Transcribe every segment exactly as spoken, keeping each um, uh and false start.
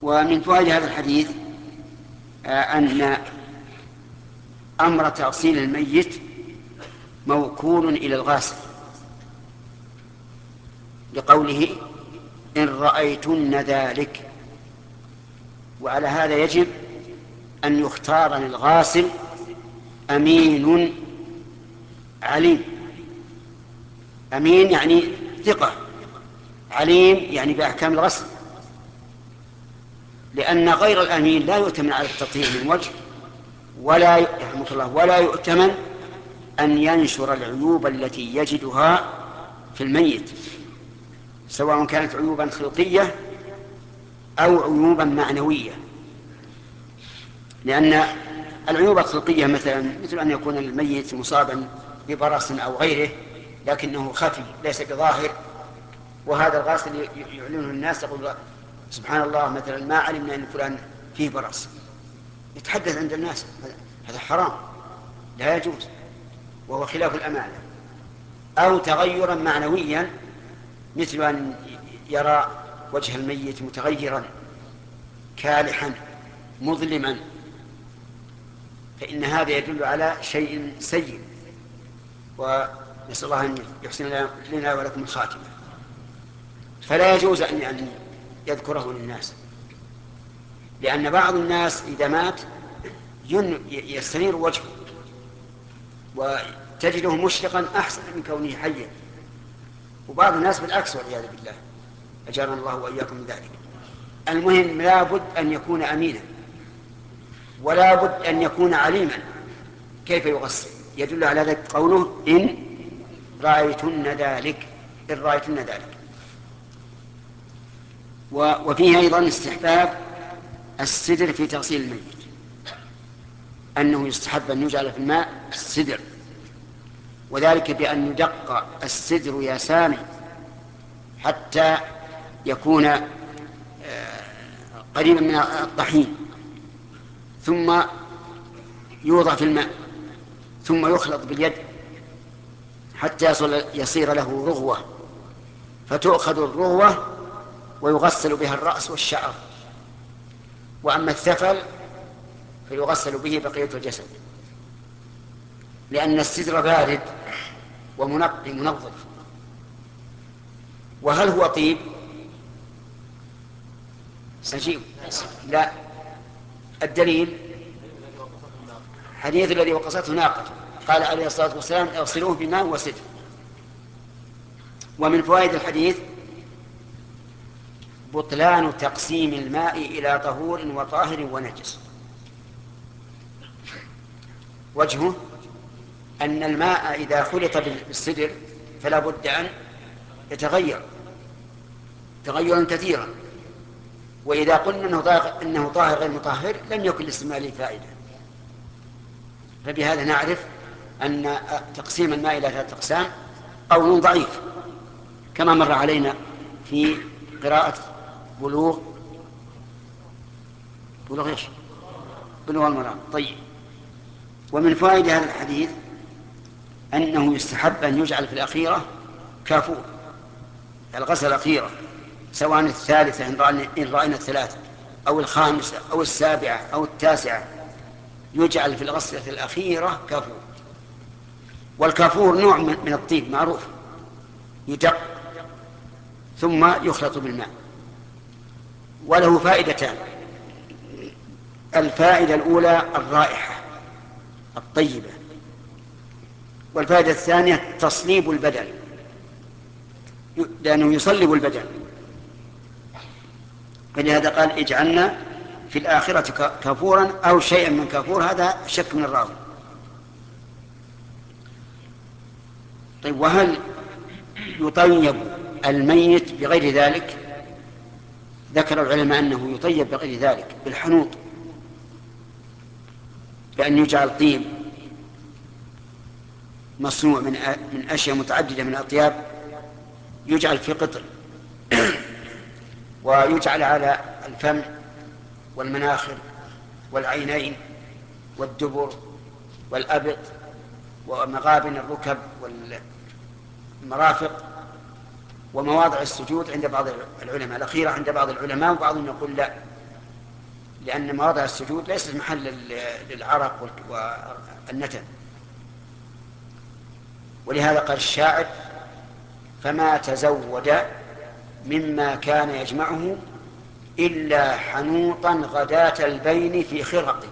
ومن فوائد هذا الحديث أن أمر تغسيل الميت موكول إلى الغاسل، لقوله إن رأيتن ذلك. وعلى هذا يجب أن يختار للغاسل أمين عليم. أمين يعني ثقة، عليم يعني بأحكام الغسل، لأن غير الأمين لا يؤتمن على التطهير من وجه، ولا يرحمك الله ولا يؤتمن أن ينشر العيوب التي يجدها في الميت، سواء كانت عيوبا خلقية أو عيوبا معنوية. لأن العيوب الخلقية مثلا مثل أن يكون الميت مصابا ببرص أو غيره لكنه خفي ليس بظاهر، وهذا الغاسل يعلنه الناس، يقول سبحان الله مثلا ما علمنا أن فلان فيه برص، يتحدث عند الناس، هذا حرام لا يجوز وهو خلاف الأمانة. أو تغيرا معنويا مثل أن يرى وجه الميت متغيرا كالحا مظلما، فإن هذا يدل على شيء سيء، ونسأل الله أن يحسن لنا ولكم الخاتمة. فلا يجوز أن يذكره للناس، لأن بعض الناس إذا مات يستنير وجهه وتجده مشرقا أحسن من كونه حيا، وبعض الناس بالعكس والعياذ بالله، أجارنا الله وإياكم من ذلك. المهم لا بد أن يكون أمينا، ولا بد أن يكون عليما كيف يغسل. يدل على ذلك قوله إن رأيتن ذلك، إن رأيتن ذلك. وفيه أيضا استحباب السدر في تغسيل الميت، أنه يستحب أن يجعل في الماء السدر، وذلك بأن يدق السدر يا سامي حتى يكون قريبا من الطحين، ثم يوضع في الماء، ثم يخلط باليد حتى يصير له رغوة، فتؤخذ الرغوة ويغسل بها الرأس والشعر، وأما الثفل فيغسل به بقية الجسد، لأن السدر بارد ومنقي منظف. وهل هو طيب؟ سجيب لا. الدليل حديث الذي وقصته ناقته، قال عليه الصلاة والسلام اغسلوه بماء وسدر. ومن فوائد الحديث بطلان تقسيم الماء إلى طهور وطاهر ونجس. وجهه أن الماء إذا خلط بالسدر فلا بد أن يتغير تغيرا كثيرا، وإذا قلنا إنه طاهر غير مطهر لم يكن لاستعماله فائدة. فبهذا نعرف أن تقسيم الماء إلى ثلاثة أقسام قول ضعيف، كما مر علينا في قراءة بلوغ بلوغ إيش؟ بلوغ المرام. طيب. ومن فوائد هذا الحديث أنه يستحب أن يجعل في الأخيرة كافور، الغسل الأخيرة، سواء الثالثة إن رأينا الثلاثة أو الخامسة أو السابعة أو التاسعة، يجعل في الغسلة الأخيرة كافور. والكافور نوع من الطيب معروف، يدق ثم يخلط بالماء، وله فائدتان. الفائدة الأولى الرائحة الطيبة، والفائدة الثانية تصليب البدن، لأنه يصلب البدن، فلهذا قال اجعلنا في الآخرة كافورا أو شيئا من كافور، هذا شك من الراوي. طيب، وهل يطيب الميت بغير ذلك؟ ذكر العلماء أنه يطيب بغير ذلك بالحنوط، بأن يجعل طيب مصنوع من من أشياء متعددة من الأطياب، يجعل في قطر ويجعل على الفم والمناخر والعينين والدبر والأبط ومغابن الركب والمرافق ومواضع السجود عند بعض العلماء. الأخيرة عند بعض العلماء، وبعضهم يقول لا، لأن مواضع السجود ليست محل للعرق والنتن. ولهذا قال الشاعر: فما تزود مما كان يجمعه إلا حنوطا غداة البين في خرقه.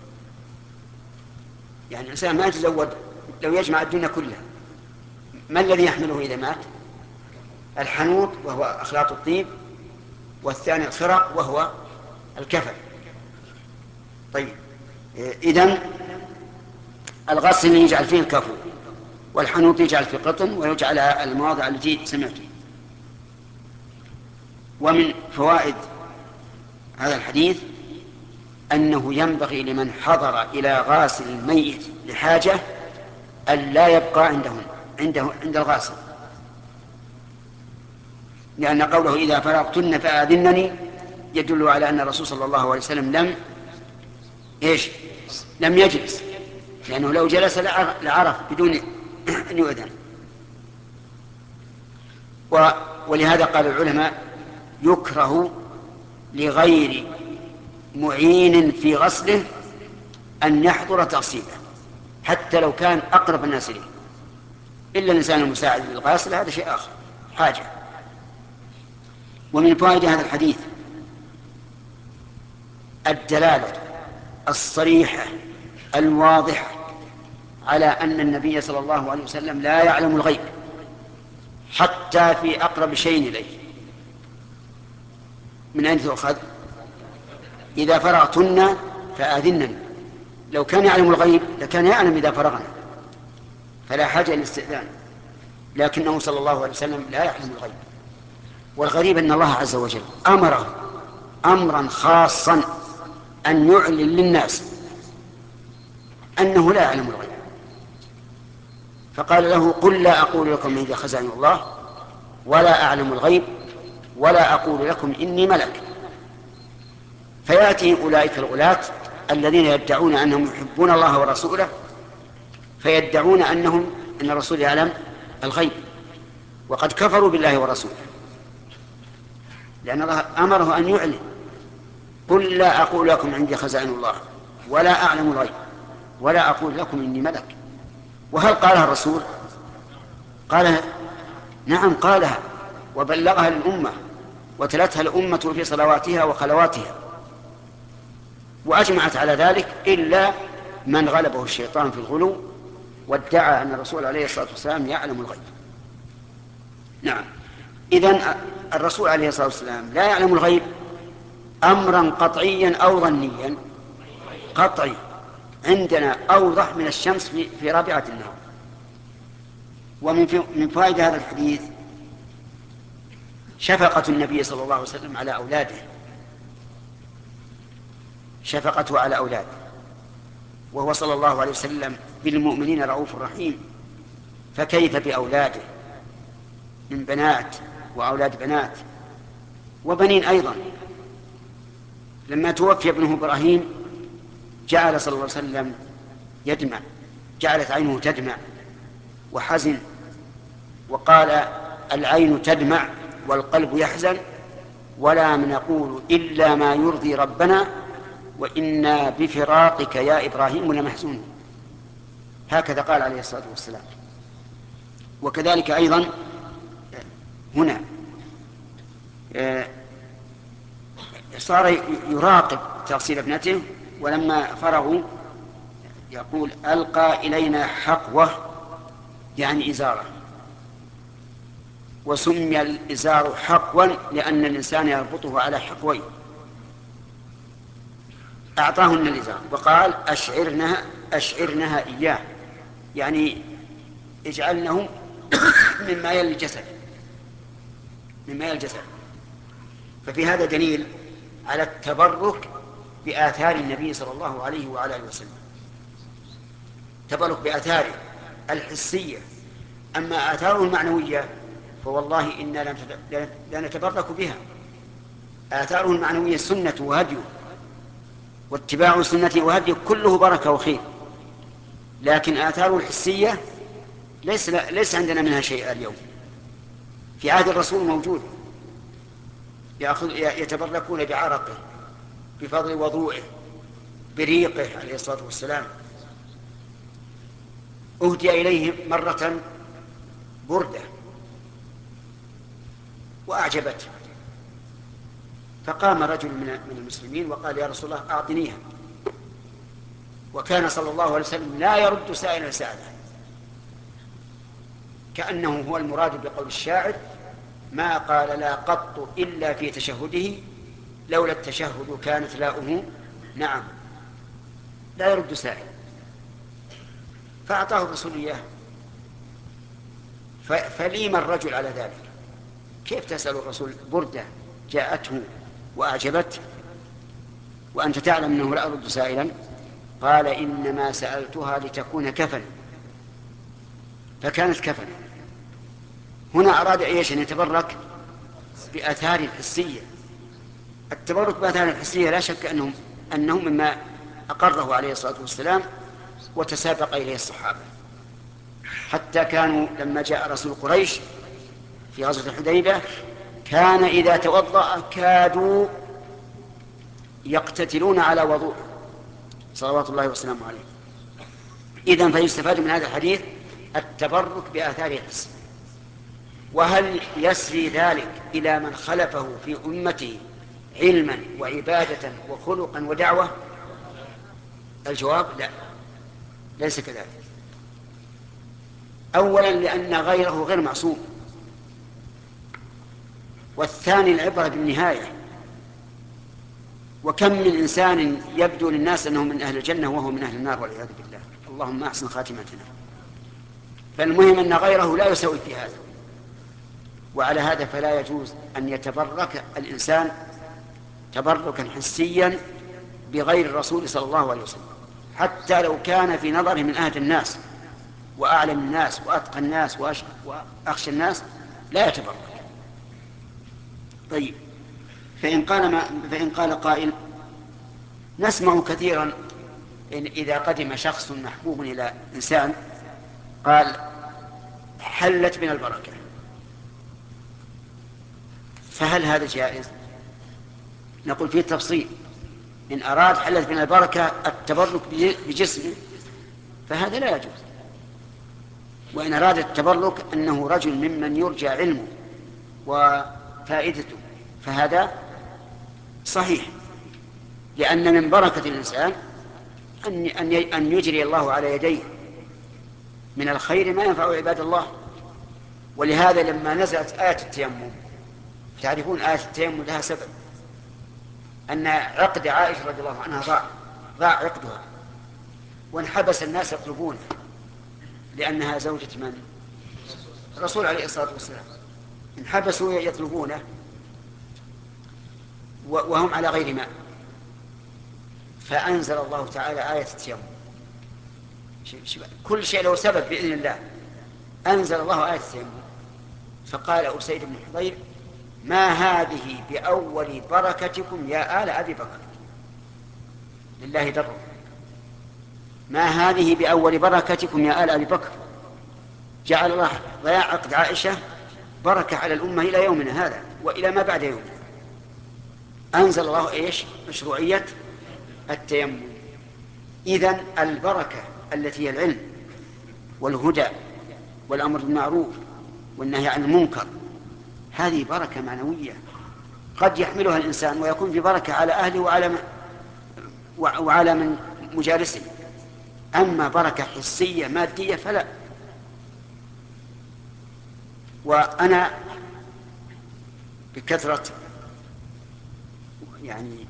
يعني الإنسان ما يتزود لو يجمع الدنيا كلها، ما الذي يحمله إذا مات؟ الحنوط وهو أخلاط الطيب، والثاني الخرق وهو الكفن. طيب، إذن الغسل يجعل فيه الكفن، والحنوط يجعل في قطن، ويجعل المواضع التي سمعته. ومن فوائد هذا الحديث أنه ينبغي لمن حضر إلى غاسل الميت لحاجة أن لا يبقى عندهم عنده عند الغاسل، لأن قوله إذا فرغتن فآذنني يدل على أن الرسول صلى الله عليه وسلم لم إيش لم يجلس، لأنه لو جلس لعرف بدون أن يؤذن. ولهذا قال العلماء: يكره لغير معين في غسله أن يحضر تغسيله حتى لو كان أقرب الناس إليه، إلا الإنسان المساعد للغاسل هذا شيء آخر، حاجة. ومن فوائد هذا الحديث الدلالة الصريحة الواضحة على أن النبي صلى الله عليه وسلم لا يعلم الغيب حتى في أقرب شيء إليه. من أين تؤخذ؟ إذا فرغتن فآذنني. لو كان يعلم الغيب لكان يعلم إذا فرغنا، فلا حاجة للاستئذان، لكنه صلى الله عليه وسلم لا يعلم الغيب. والغريب أن الله عز وجل أمره أمرا خاصا أن يعلن للناس أنه لا يعلم الغيب، فقال له: قل لا أقول لكم عندي خزائن الله ولا أعلم الغيب ولا أقول لكم إني ملك. فيأتي أولئك الغلاة الذين يدعون أنهم يحبون الله ورسوله، فيدعون أنهم أن الرسول يعلم الغيب، وقد كفروا بالله ورسوله، لأن الله أمره أن يعلن: قل لا أقول لكم عندي خزائن الله ولا أعلم الغيب ولا أقول لكم إني ملك. وهل قالها الرسول؟ قالها، نعم قالها، وبلغها للأمة وتلتها الأمة في صلواتها وخلواتها، وأجمعت على ذلك إلا من غلبه الشيطان في الغلو وادعى أن الرسول عليه الصلاة والسلام يعلم الغيب. نعم، إذن الرسول عليه الصلاة والسلام لا يعلم الغيب أمرا قطعيا أو ظنيا؟ قطعي، عندنا أوضح من الشمس في, في رابعة النهار. ومن من فوائد هذا الحديث شفقة النبي صلى الله عليه وسلم على أولاده، شفقته على أولاده، وهو صلى الله عليه وسلم بالمؤمنين رؤوف رحيم، فكيف بأولاده من بنات وأولاد بنات وبنين أيضا. لما توفي ابنه إبراهيم جعل صلى الله عليه وسلم يدمع، جعلت عينه تدمع وحزن، وقال: العين تدمع والقلب يحزن ولا نقول إلا ما يرضي ربنا وإنا بفراقك يا إبراهيم لمحزونون. هكذا قال عليه الصلاة والسلام. وكذلك أيضا هنا صار يراقب تغسيل ابنته، ولما فرغوا يقول: ألقى إلينا حقوة، يعني إزارة، وسمي الإزار حقوا لأن الإنسان يربطه على حقوين. أعطاهن الإزار وقال: أشعرنها أشعرنها إياه، يعني اجعلنه مما يلي الجسد مما يلي الجسد. ففي هذا دليل على التبرك بآثار النبي صلى الله عليه وعلى آله وسلم، تبرك بآثاره الحسية. أما آثاره المعنوية فوالله إنا لا نتبرك بها. آثاره المعنوية سنة وهديه، واتباع سنته وهديه كله بركة وخير، لكن آثاره الحسية ليس, ليس عندنا منها شيء اليوم. في عهد الرسول موجود، يتبركون بعرقه بفضل وضوئه بريقه عليه الصلاة والسلام. أهدي إليه مرة بردة وأعجبته، فقام رجل من المسلمين وقال يا رسول الله أعطنيها، وكان صلى الله عليه وسلم لا يرد سائلا سأله، كأنه هو المراد بقول الشاعر ما قال لا قط إلا في تشهده لولا التشهد كانت لاؤه نعم، لا يرد سائل، فأعطاه الرسول إياه. فليم الرجل على ذلك، كيف تسأل الرسول بردة جاءته وأعجبته وأنت تعلم أنه لا أرد سائلا؟ قال إنما سألتها لتكون كفن، فكانت كفن. هنا أراد إيش؟ أن يتبرك بآثار الحسية. التبرك بآثار الحسية لا شك أنه, أنه مما أقره عليه الصلاة والسلام وتسابق إليه الصحابة، حتى كانوا لما جاء رسول قريش في غزوة الحديبية كان إذا توضأ كادوا يقتتلون على وضوء صلوات الله وسلامه عليه. إذن فيستفاد من هذا الحديث التبرك بآثار الحسية. وهل يسري ذلك إلى من خلفه في أمته علما وعبادة وخلقا ودعوة؟ الجواب لا، ليس كذلك. أولا لأن غيره غير معصوم، والثاني العبرة بالنهاية. وكم من إنسان يبدو للناس أنه من أهل الجنة وهو من أهل النار والعياذ بالله، اللهم أحسن خاتمتنا. فالمهم أن غيره لا يسوي في هذا، وعلى هذا فلا يجوز أن يتبرك الإنسان تبركا حسيا بغير الرسول صلى الله عليه وسلم، حتى لو كان في نظره من أهل الناس وأعلم الناس وأتقى الناس وأخشى الناس لا يتبرك. طيب، فإن قال, ما فإن قال قائل نسمع كثيرا إن إذا قدم شخص محبوب إلى إنسان قال حلت من البركة، فهل هذا جائز؟ نقول فيه تفصيل. إن أراد حلت من البركة التبرك بجسمه فهذا لا يجوز، وإن أراد التبرك أنه رجل ممن يرجى علمه وفائدته فهذا صحيح، لأن من بركة الإنسان أن يجري الله على يديه من الخير ما ينفع عباد الله. ولهذا لما نزلت آية التيمم، تعرفون آية التيمم لها سبب، أن عقد عائشة رضي الله عنها ضاع ضاع عقدها وانحبس الناس يطلبونه، لأنها زوجة من؟ الرسول عليه الصلاة والسلام. انحبسوا يطلبونه وهم على غير ماء، فأنزل الله تعالى آية التيمم. كل شيء له سبب بإذن الله. أنزل الله آية التيمم فقال أسيد بن حضير ما هذه بأول بركتكم يا آل أبي بكر، لله در، ما هذه بأول بركتكم يا آل أبي بكر. جعل الله ضياع عقد عائشة بركة على الأمة إلى يومنا هذا وإلى ما بعد يومنا. أنزل الله إيش؟ مشروعية التيمم. إذن البركة التي هي العلم والهدى والأمر بالمعروف والنهي عن المنكر هذه بركة معنوية قد يحملها الإنسان ويكون في بركة على أهله وعلى وعلى من مجالسه. أما بركة حسية مادية فلا. وأنا بكثرة يعني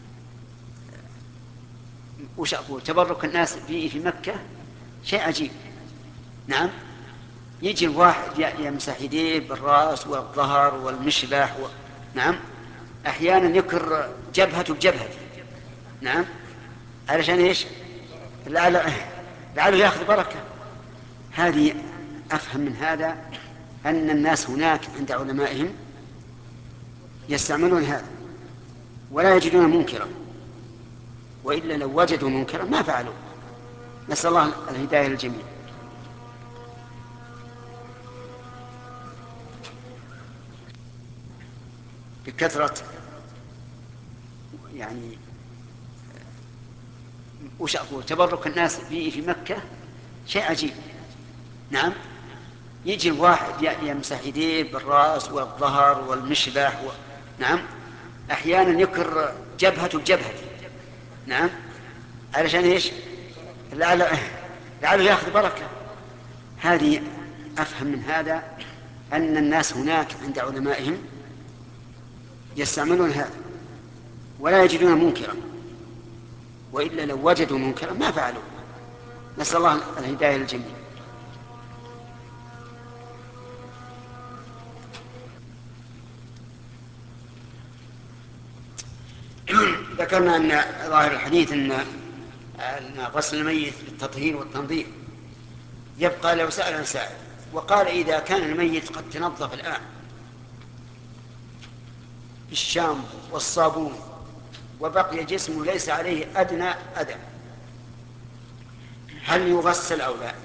وش أقول تبرك الناس في في مكة شيء عجيب. نعم، يجي الواحد يمسح يديه بالرأس والظهر والمشلح و... نعم، أحيانا يكر جبهته بجبهته. نعم، علشان إيش؟ لعله لعله يأخذ بركة. هذه أفهم من هذا أن الناس هناك عند علمائهم يستعملون هذا ولا يجدون منكرا، وإلا لو وجدوا منكرا ما فعلوا. نسأل الله الهداية للجميع. بكثرة يعني وش أقول تبرك الناس به في مكة شيء عجيب. نعم، يجي الواحد يمسح يديه بالرأس والظهر والمشبح و... نعم، أحيانا يكر جبهته بجبهته. نعم، علشان إيش؟ لعله لعله يأخذ بركة. هذه أفهم من هذا أن الناس هناك عند علمائهم يستعملون هذا ولا يجدون منكرا، وإلا لو وجدوا منكرا ما فعلوا. نسأل الله الهداية للجميع. ذكرنا أن ظاهر الحديث أن أن غسل الميت للتطهير والتنظيف. يبقى لو سأل سائل وقال إذا كان الميت قد تنظف الآن بالشامبو والصابون وبقي جسمه ليس عليه أدنى أذى، هل يغسل أو لا؟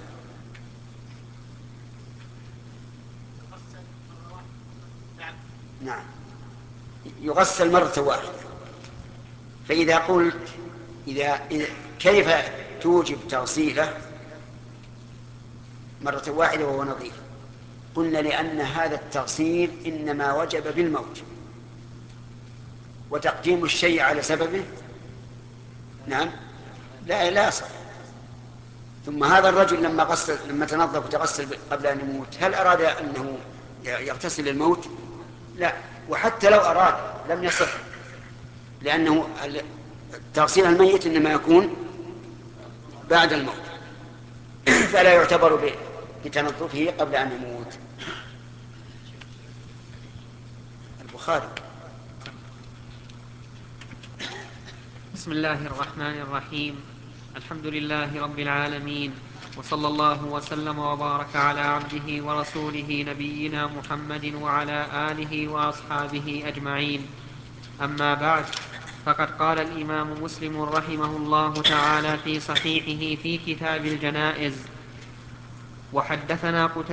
نعم، يغسل مرة واحدة. فإذا قلت إذا إذا كيف توجب تغسيله مرة واحدة وهو نظيف؟ قلنا لأن هذا التغسيل إنما وجب بالموت، وتقديم الشيء على سببه نعم لا لا صح. ثم هذا الرجل لما غسل لما تنظف وتغسل قبل أن يموت هل أراد أنه يغتسل الموت؟ لا، وحتى لو أراد لم يصح، لأنه تغسيل الميت إنما يكون بعد الموت فلا يعتبر بتنظفه قبل أن يموت. البخاري. بسم الله الرحمن الرحيم. الحمد لله رب العالمين، وصلى الله وسلم وبارك على عبده ورسوله نبينا محمد وعلى آله وأصحابه أجمعين. أما بعد، فقد قال الإمام مسلم رحمه الله تعالى في صحيحه في كتاب الجنائز: وحدثنا قتيبة